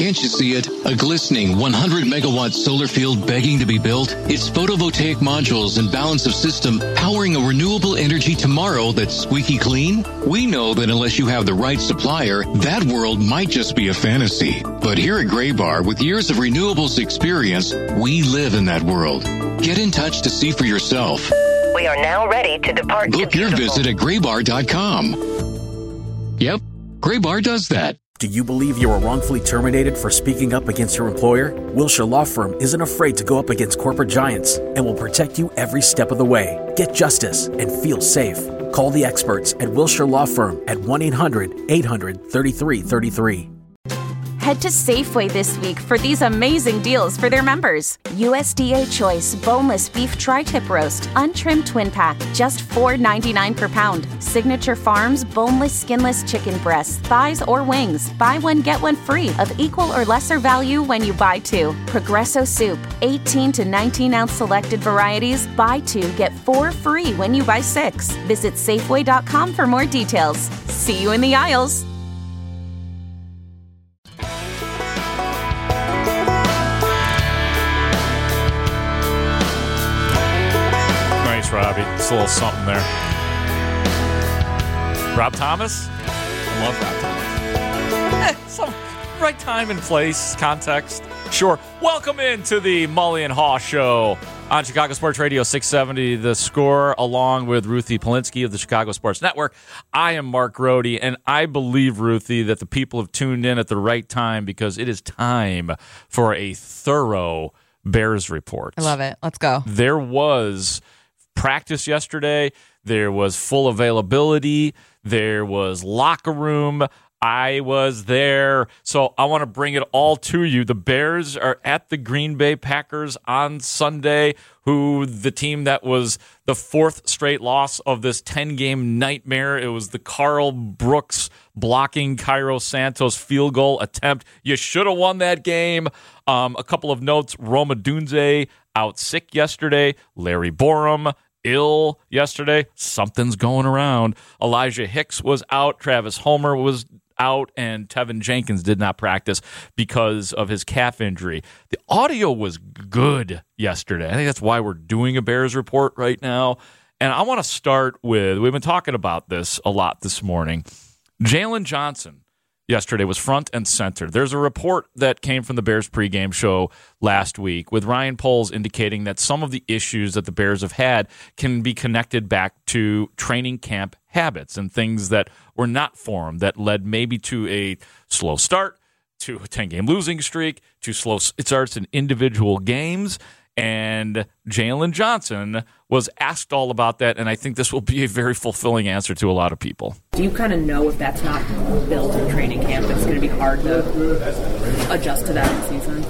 Can't you see it? A glistening 100-megawatt solar field begging to be built? It's photovoltaic modules and balance of system powering a renewable energy tomorrow that's squeaky clean? We know that unless you have the right supplier, that world might just be a fantasy. But here at Graybar, with years of renewables experience, we live in that world. Get in touch to see for yourself. We are now ready to depart. Book your visit at graybar.com. Yep, Graybar does that. Do you believe you were wrongfully terminated for speaking up against your employer? Wilshire Law Firm isn't afraid to go up against corporate giants and will protect you every step of the way. Get justice and feel safe. Call the experts at Wilshire Law Firm at 1-800-800-3333. Head to Safeway this week for these amazing deals for their members. USDA Choice Boneless Beef Tri-Tip Roast, Untrimmed Twin Pack, just $4.99 per pound. Signature Farms Boneless Skinless Chicken Breasts, Thighs, or Wings. Buy one, get one free of equal or lesser value when you buy two. Progresso Soup, 18 to 19-ounce selected varieties. Buy two, get four free when you buy six. Visit Safeway.com for more details. See you in the aisles. Robbie, it's a little something there. Rob Thomas? I love Rob Thomas. Some right time and place, context. Sure. Welcome into the Mully and Haw Show on Chicago Sports Radio 670 The Score, along with Ruthie Polinsky of the Chicago Sports Network. I am Mark Grody, and I believe, Ruthie, that the people have tuned in at the right time because it is time for a thorough Bears report. I love it. Let's go. There was practice yesterday. There was full availability. There was locker room. I was there. So I want to bring it all to you. The Bears are at the Green Bay Packers on Sunday, who the team that was the fourth straight loss of this 10-game nightmare. It was the Carl Brooks blocking Cairo Santos field goal attempt. You should have won that game. A couple of notes. Roma Dunze out sick yesterday. Larry Borum ill yesterday. Something's going around. Elijah Hicks was out. Travis Homer was out, and Tevin Jenkins did not practice because of his calf injury. The audio was good yesterday. I think that's why we're doing a Bears report right now. And I want to start with, we've been talking about this a lot this morning. Jalen Johnson yesterday was front and center. There's a report that came from the Bears pregame show last week with Ryan Poles indicating that some of the issues that the Bears have had can be connected back to training camp habits and things that were not formed that led maybe to a slow start, to a 10-game losing streak, to slow starts in individual games. And Jalen Johnson was asked all about that, and I think this will be a very fulfilling answer to a lot of people. Do you kind of know if that's not built in training camp, it's going to be hard to adjust to that in season?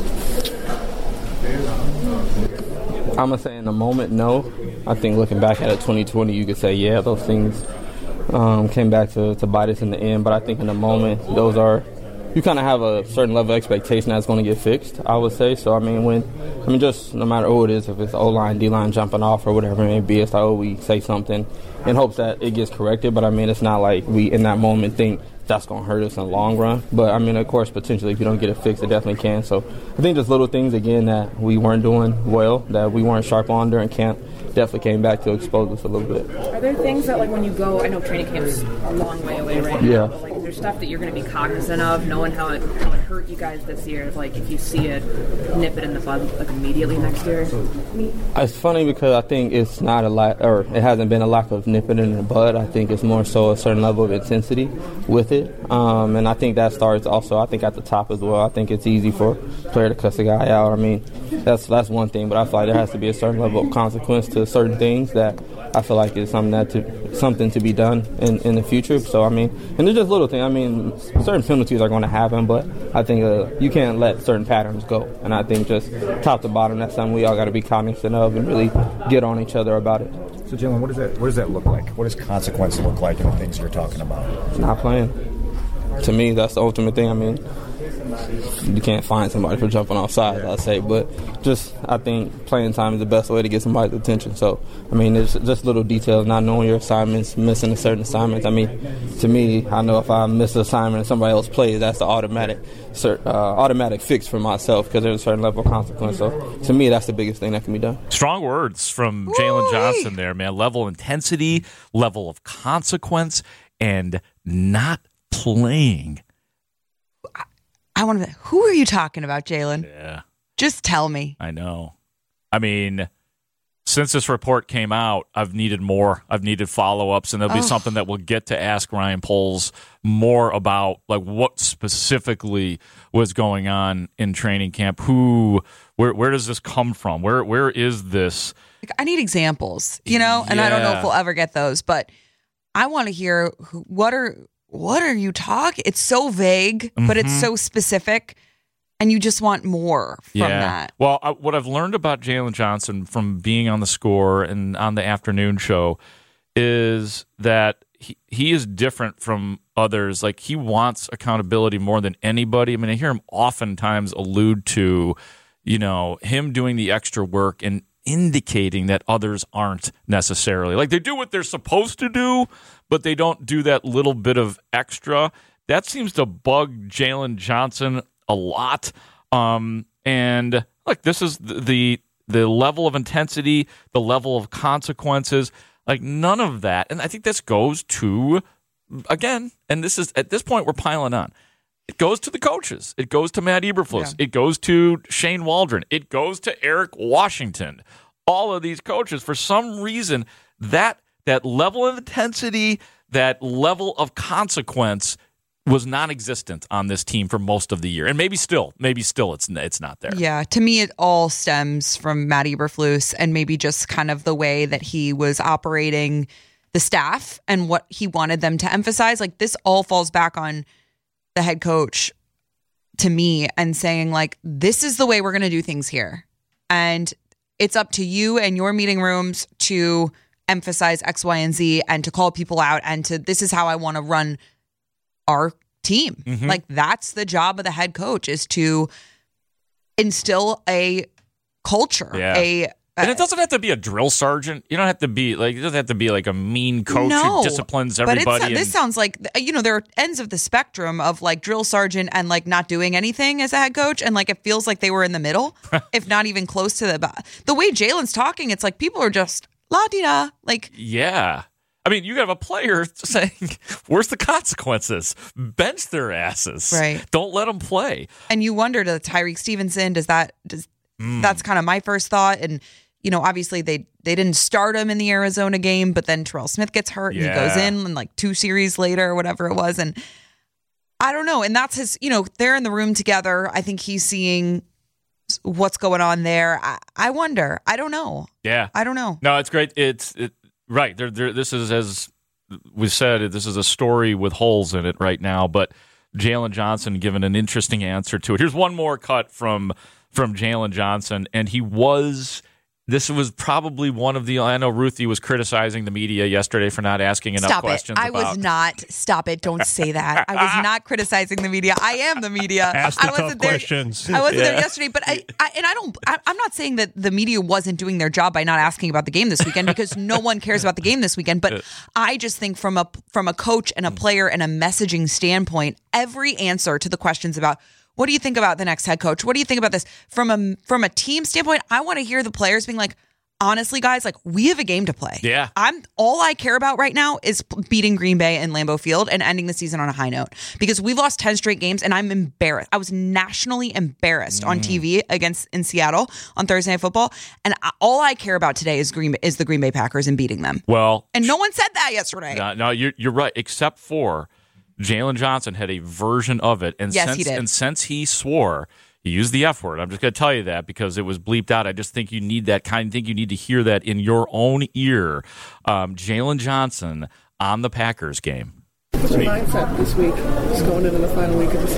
I'm going to say in the moment, no. I think looking back at it, 2020, you could say, yeah, those things came back to bite us in the end. But I think in the moment, those are, you kind of have a certain level of expectation that's going to get fixed, I would say. So, just no matter who it is, if it's O-line, D-line jumping off or whatever it may be, it's like, we say something in hopes that it gets corrected. But, it's not like we, in that moment, think that's going to hurt us in the long run. But, of course, potentially, if you don't get it fixed, it definitely can. So, I think just little things, again, that we weren't doing well, that we weren't sharp on during camp, definitely came back to expose us a little bit. Are there things that, when you go, I know training camp's a long way away right now, but, is there stuff that you're going to be cognizant of, knowing how it hurt you guys this year? If you see it, nip it in the bud, immediately next year? It's funny because I think it's not a lot, or it hasn't been a lack of nipping it in the bud. I think it's more so a certain level of intensity with it. And I think that starts also, I think, at the top as well. I think it's easy for a player to cuss a guy out. That's one thing, but I feel like there has to be a certain level of consequence to certain things that I feel like is something to be done in the future. So, and they're just little things. Certain penalties are going to happen, but I think you can't let certain patterns go. And I think just top to bottom, that's something we all got to be cognizant of and really get on each other about it. So, Jalen, what does that look like? What does consequence look like in the things you're talking about? Not playing. to me, that's the ultimate thing. I mean, you can't find somebody for jumping off sides, I'd say. But I think playing time is the best way to get somebody's attention. So, I mean, it's just little details, not knowing your assignments, missing a certain assignments. I mean, to me, I know if I miss an assignment and somebody else plays, that's the automatic fix for myself because there's a certain level of consequence. So, to me, that's the biggest thing that can be done. Strong words from Jalen Johnson there, man. Level of intensity, level of consequence, and not playing. I want to. Who are you talking about, Jalen? Yeah. Just tell me. I know. I mean, since this report came out, I've needed more. I've needed follow-ups, and there'll be something that we'll get to ask Ryan Poles more about, like what specifically was going on in training camp. Where does this come from? Where is this? I need examples, and I don't know if we'll ever get those, but I want to hear what are you talking? It's so vague, but it's so specific. And you just want more from that. Well, what I've learned about Jalen Johnson from being on the Score and on the afternoon show is that he is different from others. Like, he wants accountability more than anybody. I mean, I hear him oftentimes allude to, him doing the extra work and indicating that others aren't necessarily. Like, they do what they're supposed to do, but they don't do that little bit of extra. That seems to bug Jalen Johnson a lot. And look, this is the level of intensity, the level of consequences, like none of that. And I think this goes to, again, and this is at this point we're piling on. It goes to the coaches. It goes to Matt Eberflus. Yeah. It goes to Shane Waldron. It goes to Eric Washington. All of these coaches, for some reason, that level of intensity, that level of consequence was non-existent on this team for most of the year. And maybe still it's not there. Yeah, to me it all stems from Matt Eberflus and maybe just kind of the way that he was operating the staff and what he wanted them to emphasize. Like, this all falls back on the head coach to me and saying, like, this is the way we're going to do things here. And it's up to you and your meeting rooms to emphasize X, Y, and Z and to call people out and to, this is how I want to run our team. Mm-hmm. Like, that's the job of the head coach, is to instill a culture. Yeah. And it doesn't have to be a drill sergeant. You don't have to be like, it doesn't have to be like a mean coach who disciplines everybody. But this sounds like, there are ends of the spectrum of like drill sergeant and like not doing anything as a head coach. And like, it feels like they were in the middle, if not even close to the way Jalen's talking. It's like people are just la-di-da. Like, yeah. I mean, you have a player saying, where's the consequences? Bench their asses. Right. Don't let them play. And you wonder, to Tyreek Stevenson, that's kind of my first thought. And, obviously they didn't start him in the Arizona game, but then Terrell Smith gets hurt and he goes in like 2 series later or whatever it was. And I don't know. And that's his, they're in the room together. I think he's seeing what's going on there. I wonder. I don't know. Yeah. I don't know. No, it's great. Right. This is, as we said, this is a story with holes in it right now, but Jalen Johnson given an interesting answer to it. Here's one more cut from Jalen Johnson, and this was probably one of the, I know Ruthie was criticizing the media yesterday for not asking enough questions. I was not. Stop it. Don't say that. I was not criticizing the media. I am the media. Ask the tough questions. I wasn't there yesterday, but I'm not saying that the media wasn't doing their job by not asking about the game this weekend, because no one cares about the game this weekend. But I just think from a coach and a player and a messaging standpoint, every answer to the questions about, what do you think about the next head coach? What do you think about this? From a team standpoint, I want to hear the players being like, honestly, guys, like, we have a game to play. Yeah. All I care about right now is beating Green Bay in Lambeau Field and ending the season on a high note, because we've lost 10 straight games and I'm embarrassed. I was nationally embarrassed on TV in Seattle on Thursday Night Football. And all I care about today is the Green Bay Packers and beating them. Well, and no one said that yesterday. No, you're right, except for Jalen Johnson had a version of it, and yes, he did. And since he swore, he used the F word. I'm just going to tell you that because it was bleeped out. I just think you need that kind of thing. You need to hear that in your own ear. Jalen Johnson on the Packers game. What's your mindset this week, just going into the final week of the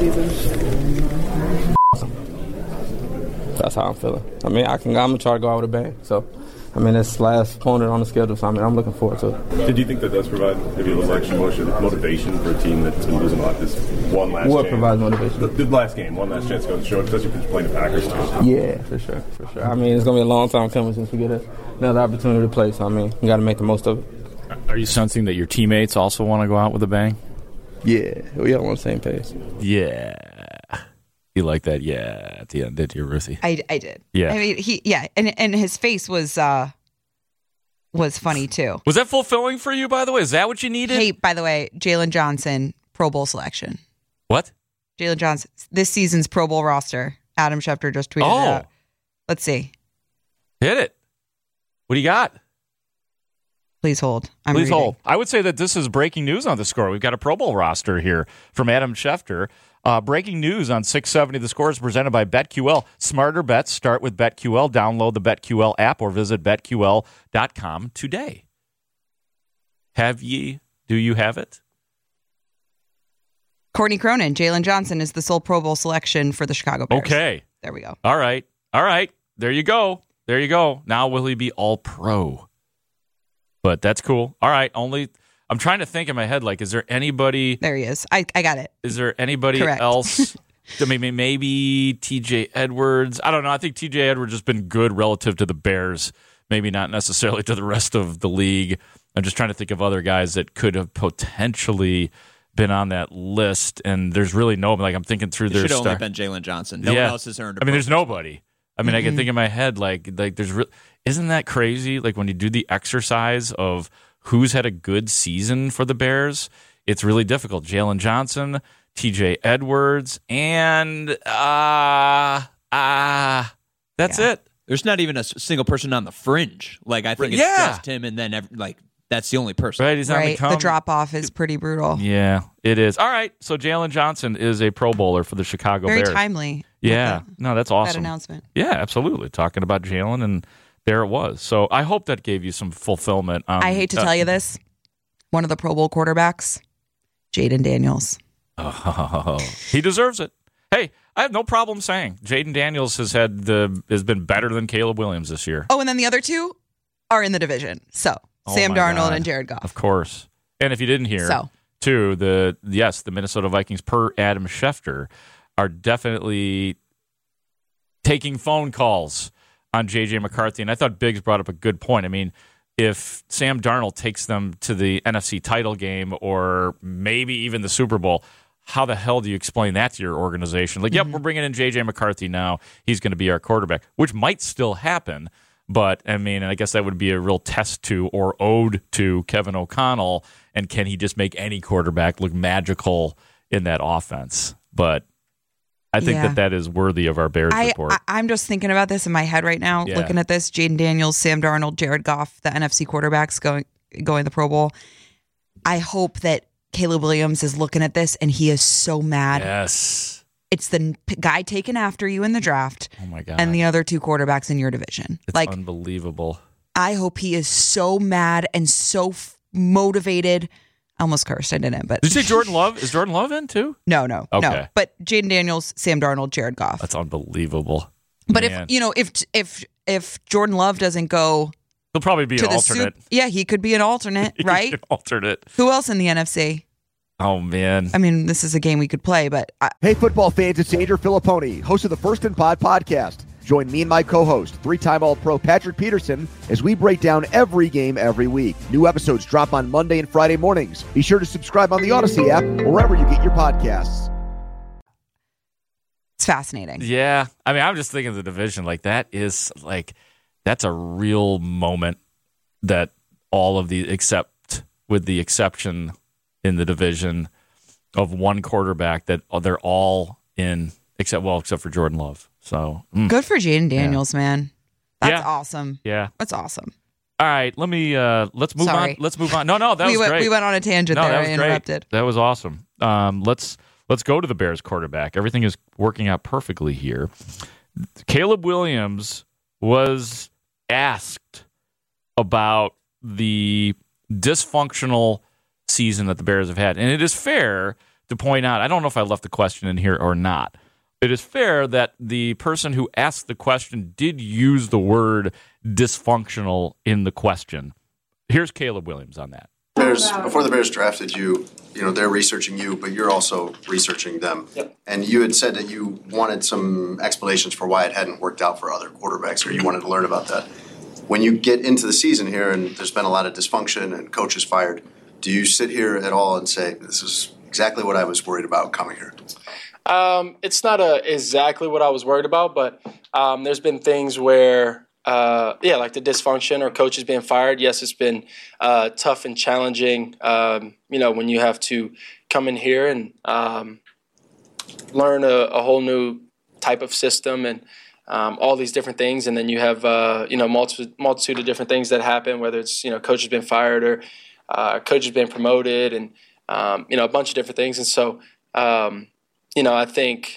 season? That's how I'm feeling. I mean, I'm going to try to go out with a bang. So I mean, it's last opponent on the schedule, so I'm looking forward to it. Did you think that does provide maybe a little extra motivation for a team that's been losing a lot? This one last What game. provides motivation? The last game, one last chance to go to show, especially if you're playing the Packers too. Yeah, for sure. I mean, it's going to be a long time coming since we get another opportunity to play, so, I mean, we got to make the most of it. Are you sensing that your teammates also want to go out with a bang? Yeah, we all on the same page. Yeah. You like that? Yeah, at the end, did you, Ruthie? I did. Yeah. I mean, and his face was funny too. Was that fulfilling for you, by the way? Is that what you needed? Hey, by the way, Jalen Johnson, Pro Bowl selection. What? Jalen Johnson, this season's Pro Bowl roster. Adam Schefter just tweeted it out. Let's see. Hit it. What do you got? Please hold. Please hold. I would say that this is breaking news on The Score. We've got a Pro Bowl roster here from Adam Schefter. Breaking news on 670 The Score is presented by BetQL. Smarter bets start with BetQL. Download the BetQL app or visit BetQL.com today. Do you have it? Courtney Cronin, Jalen Johnson is the sole Pro Bowl selection for the Chicago Bears. Okay. There we go. All right. There you go. Now will he be all pro? But that's cool. All right. I'm trying to think in my head, like, is there anybody? There he is. I got it. Is there anybody else? Maybe TJ Edwards. I don't know. I think TJ Edwards has been good relative to the Bears. Maybe not necessarily to the rest of the league. I'm just trying to think of other guys that could have potentially been on that list. And there's really no, like, I'm thinking through their should only been Jalen Johnson. No one else has earned. I mean, there's nobody. I mean, I can think in my head, like there's isn't that crazy? Like when you do the exercise of who's had a good season for the Bears, it's really difficult. Jalen Johnson, TJ Edwards, and that's it. There's not even a single person on the fringe. Like I think it's just him, and then that's the only person. Right, he's not the drop off is pretty brutal. Yeah, it is. All right, so Jalen Johnson is a Pro Bowler for the Chicago Bears. Very timely. Yeah, no, that's awesome. That announcement. Yeah, absolutely. Talking about Jalen, and there it was. So I hope that gave you some fulfillment. I hate to tell you this. One of the Pro Bowl quarterbacks, Jaden Daniels. Oh, he deserves it. Hey, I have no problem saying Jaden Daniels has been better than Caleb Williams this year. Oh, and then the other two are in the division. So Sam Darnold and Jared Goff. Of course. And if you didn't hear, too, the Minnesota Vikings, per Adam Schefter, are definitely taking phone calls on J.J. McCarthy. And I thought Biggs brought up a good point. I mean, if Sam Darnold takes them to the NFC title game or maybe even the Super Bowl, how the hell do you explain that to your organization? Like, yep, we're bringing in J.J. McCarthy now. He's going to be our quarterback, which might still happen. But, I mean, I guess that would be a real test to or ode to Kevin O'Connell. And can he just make any quarterback look magical in that offense? But I think that is worthy of our Bears report. I'm just thinking about this in my head right now, looking at this. Jaden Daniels, Sam Darnold, Jared Goff, the NFC quarterbacks going the Pro Bowl. I hope that Caleb Williams is looking at this and he is so mad. Yes. It's the guy taken after you in the draft. Oh, my God. And the other two quarterbacks in your division. It's unbelievable. I hope he is so mad and so motivated. I almost cursed. I didn't. But did you say Jordan Love? Is Jordan Love in too? No. Okay. No. But Jaden Daniels, Sam Darnold, Jared Goff. That's unbelievable. But if Jordan Love doesn't go, he'll probably be an alternate. He could be an alternate, right? An alternate. Who else in the NFC? Oh, man. I mean, this is a game we could play, but... Hey, football fans, it's Andrew Filipponi, host of the First and Pod podcast. Join me and my co-host, three-time All-Pro Patrick Peterson, as we break down every game every week. New episodes drop on Monday and Friday mornings. Be sure to subscribe on the Odyssey app or wherever you get your podcasts. It's fascinating. Yeah. I mean, I'm just thinking of the division. Like, that's a real moment that all of the, with the exception in the division of one quarterback, that they're all in, except for Jordan Love. So good for Jaden Daniels, man. That's awesome. Yeah, that's awesome. All right, let's move on. Let's move on. No, that was great. We went on a tangent there. I interrupted. That was awesome. Let's go to the Bears quarterback. Everything is working out perfectly here. Caleb Williams was asked about the dysfunctional season that the Bears have had, and it is fair to point out. I don't know if I left the question in here or not. it is fair that the person who asked the question did use the word dysfunctional in the question. Here's Caleb Williams on that. Before the Bears drafted you, they're researching you, but you're also researching them. Yep. And you had said that you wanted some explanations for why it hadn't worked out for other quarterbacks, or you wanted to learn about that. When you get into the season here and there's been a lot of dysfunction and coaches fired, do you sit here at all and say, this is exactly what I was worried about coming here? It's not exactly what I was worried about, but there's been things where, like the dysfunction or coaches being fired. Yes, it's been tough and challenging, when you have to come in here and learn a whole new type of system and all these different things. And then you have, multitude of different things that happen, whether it's, coaches been fired or coaches been promoted and, a bunch of different things. And so, I think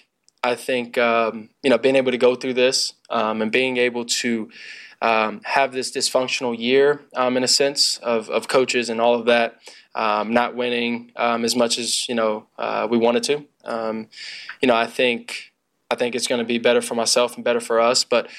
being able to go through this and being able to have this dysfunctional year in a sense of coaches and all of that, not winning as much as we wanted to. I think it's going to be better for myself and better for us. But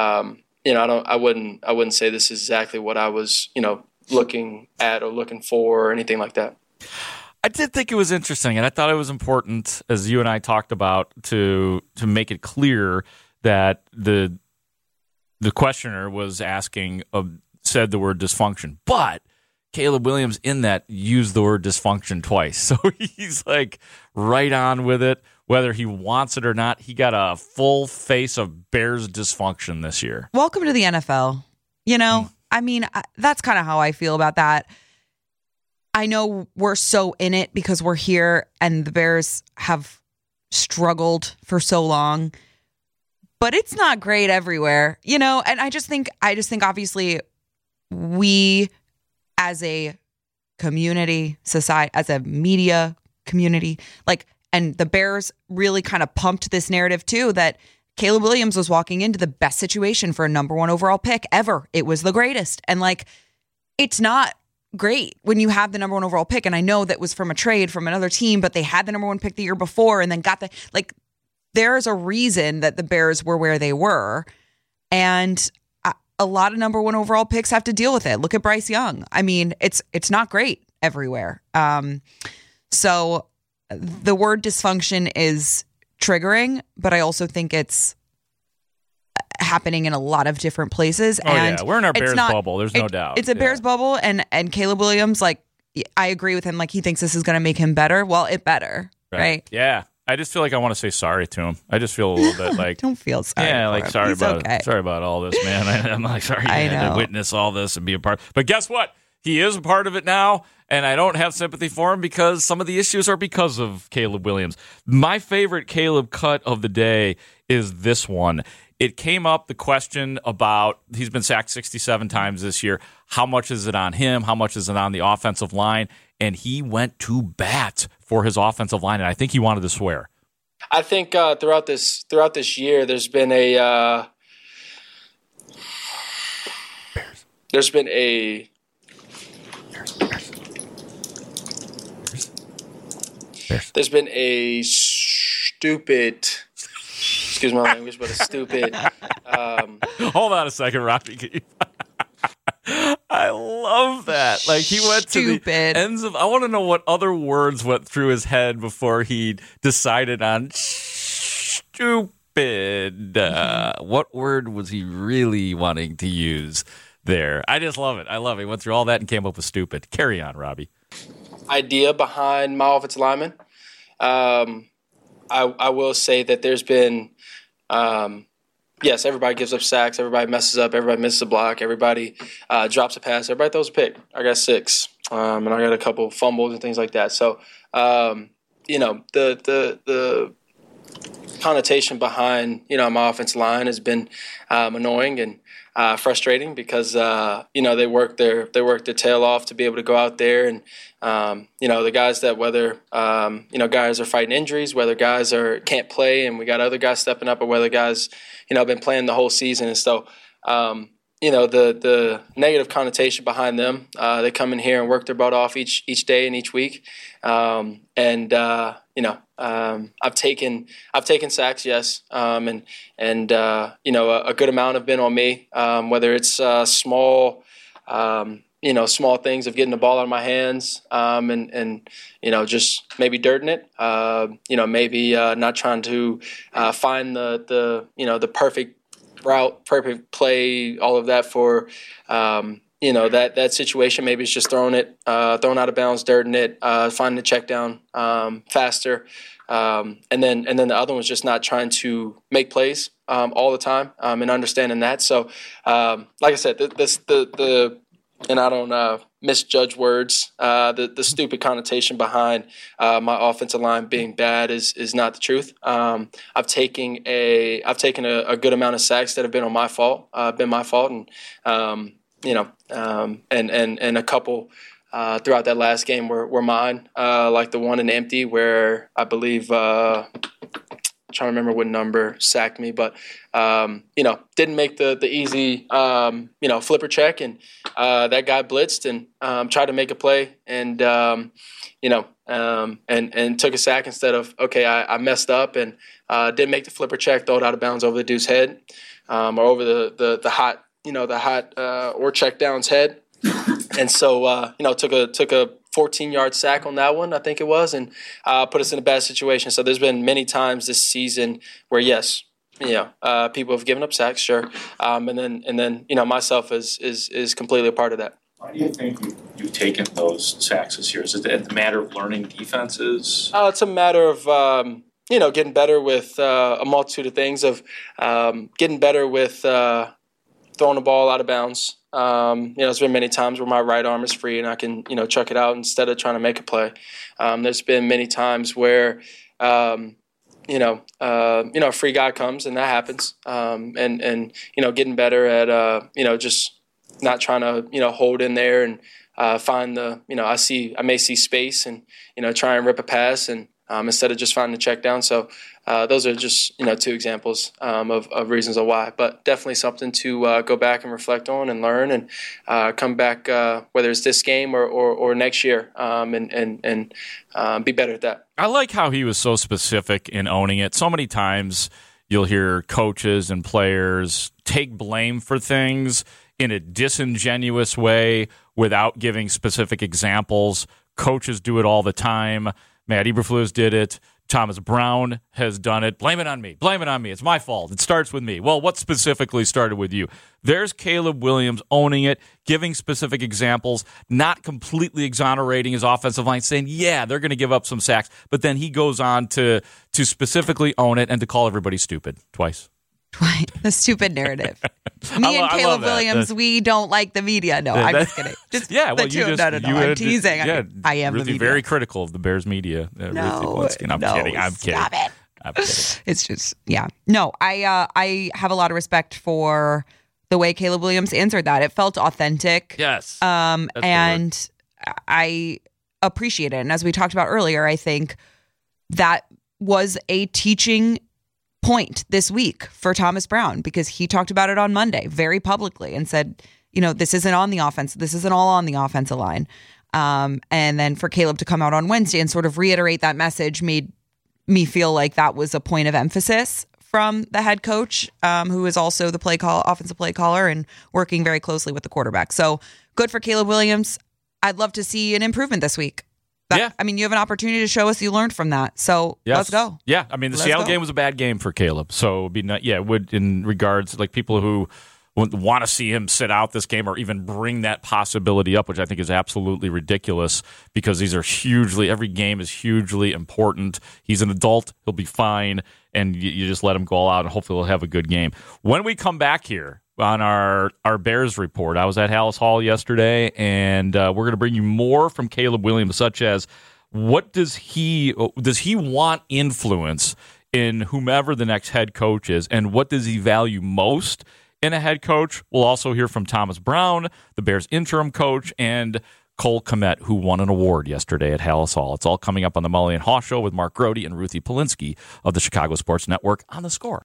I wouldn't say this is exactly what I was looking at or looking for or anything like that. I did think it was interesting, and I thought it was important, as you and I talked about, to make it clear that the questioner was asking, said the word dysfunction. But Caleb Williams in that used the word dysfunction twice. So he's like right on with it. Whether he wants it or not, he got a full face of Bears dysfunction this year. Welcome to the NFL. I mean, that's kind of how I feel about that. I know we're so in it because we're here and the Bears have struggled for so long, but it's not great everywhere, and I just think obviously we as a community, society, as a media community, and the Bears really kind of pumped this narrative too, that Caleb Williams was walking into the best situation for a number 1 overall pick ever. It was the greatest. And it's not great when you have the number 1 overall pick. And I know that was from a trade from another team, but they had the number 1 pick the year before and then got there's a reason that the Bears were where they were. And a lot of number 1 overall picks have to deal with it. Look at Bryce Young. I mean, it's not great everywhere. So the word dysfunction is triggering, but I also think it's happening in a lot of different places. We're in our Bears bubble. There's no doubt. It's a Bears bubble, and Caleb Williams, I agree with him. He thinks this is going to make him better. Well, it better, right? Yeah. I just feel like I want to say sorry to him. I just feel a little bit don't feel sorry. Yeah, for him. sorry about all this, man. I'm sorry you had to witness all this and be a part. But guess what? He is a part of it now, and I don't have sympathy for him because some of the issues are because of Caleb Williams. My favorite Caleb cut of the day is this one. It came up, the question about, he's been sacked 67 times this year. How much is it on him? How much is it on the offensive line? And he went to bat for his offensive line, and I think he wanted to swear. I think throughout this year, there's been a stupid. Excuse my language, but a stupid. Hold on a second, Robbie. I love that. He went to the ends of. I want to know what other words went through his head before he decided on stupid. What word was he really wanting to use there? I just love it. I love it. He went through all that and came up with stupid. Carry on, Robbie. Idea behind my offensive lineman. I will say that there's been, yes, everybody gives up sacks, everybody messes up, everybody misses a block, everybody drops a pass, everybody throws a pick. I got 6, and I got a couple fumbles and things like that. So, the connotation behind, my offensive line has been annoying and frustrating because, they work their tail off to be able to go out there and, the guys that whether, guys are fighting injuries, whether guys can't play and we got other guys stepping up or whether guys, been playing the whole season. And so, the negative connotation behind them, they come in here and work their butt off each day and each week. I've taken sacks, yes, and a good amount have been on me. Whether it's small things of getting the ball out of my hands, and just maybe dirting it. Maybe not trying to find the perfect route, perfect play, all of that for. That situation. Maybe it's just throwing out of bounds, dirting it, finding the check down faster, and then the other one's just not trying to make plays all the time, and understanding that. So, like I said, and I don't misjudge words. The stupid connotation behind my offensive line being bad is not the truth. I've taken a good amount of sacks that have been my fault, and and a couple throughout that last game were mine, like the one in empty where I believe I'm trying to remember what number sacked me, but didn't make the easy flipper check, and that guy blitzed and tried to make a play, and and took a sack instead of I messed up and didn't make the flipper check, throw it out of bounds over the dude's head, or over the hot or check down's head. And so, took a 14-yard sack on that one, I think it was, and put us in a bad situation. So there's been many times this season where, yes, people have given up sacks, sure. And then myself is completely a part of that. Why do you think you've taken those sacks this year? Is it a matter of learning defenses? It's a matter of, getting better with a multitude of things, of getting better with throwing the ball out of bounds. There's been many times where my right arm is free and I can, chuck it out instead of trying to make a play. There's been many times where, a free guy comes and that happens. And getting better at, just not trying to, hold in there and find the, I may see space and, try and rip a pass and instead of just finding the check down. So those are just, two examples of reasons of why, but definitely something to go back and reflect on and learn and come back, whether it's this game or next year, and be better at that. I like how he was so specific in owning it. So many times you'll hear coaches and players take blame for things in a disingenuous way without giving specific examples. Coaches do it all the time. Matt Eberflus did it. Thomas Brown has done it. Blame it on me. Blame it on me. It's my fault. It starts with me. Well, what specifically started with you? There's Caleb Williams owning it, giving specific examples, not completely exonerating his offensive line, saying, yeah, they're going to give up some sacks. But then he goes on to specifically own it and to call everybody stupid twice. Right. The stupid narrative. Me and Caleb Williams, we don't like the media. No, I'm just kidding. I'm teasing. I am Ruthie, the media. very critical of the Bears media. I'm kidding. I'm kidding. Stop it. I'm kidding. It's just, yeah. No, I have a lot of respect for the way Caleb Williams answered that. It felt authentic. Yes. And I appreciate it. And as we talked about earlier, I think that was a teaching point this week for Thomas Brown, because he talked about it on Monday very publicly and said, this isn't on the offense. This isn't all on the offensive line. And then for Caleb to come out on Wednesday and sort of reiterate that message made me feel like that was a point of emphasis from the head coach, who is also the offensive play caller and working very closely with the quarterback. So good for Caleb Williams. I'd love to see an improvement this week. You have an opportunity to show us you learned from that. So Let's go. Yeah, the Seattle game was a bad game for Caleb. So it would in regards like people who want to see him sit out this game or even bring that possibility up, which I think is absolutely ridiculous because every game is hugely important. He's an adult. He'll be fine. And you just let him go all out and hopefully he'll have a good game. When we come back here on our Bears report, I was at Halas Hall yesterday, and we're going to bring you more from Caleb Williams, such as what does he want influence in whomever the next head coach is, and what does he value most in a head coach? We'll also hear from Thomas Brown, the Bears interim coach, and Cole Kmet, who won an award yesterday at Halas Hall. It's all coming up on the Mully and Haw Show with Mark Grody and Ruthie Polinsky of the Chicago Sports Network on The Score.